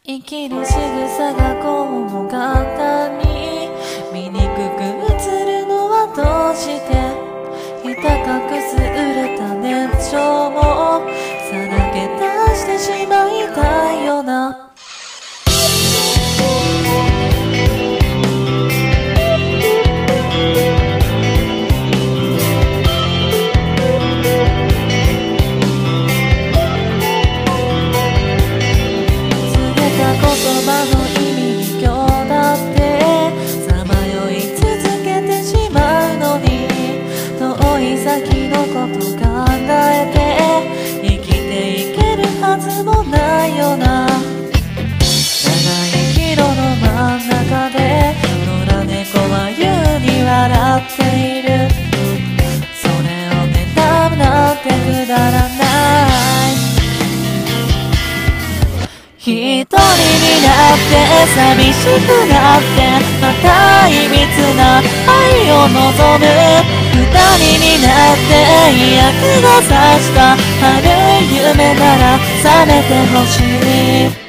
生きる仕草がこうも簡単に醜く映るのはどうしてひた隠す売れた年少もさらけ出してしまいたいよな言葉の意味に今日だってさまよい続けてしまうのに遠い先のこと考えて生きていけるはずもないよな長い広場の真ん中で野良猫は優に笑っているそれを妬むなんてくだらない一人になって寂しくなってまたいびつな愛を望む二人になって嫌気がさした春い夢なら覚めてほしい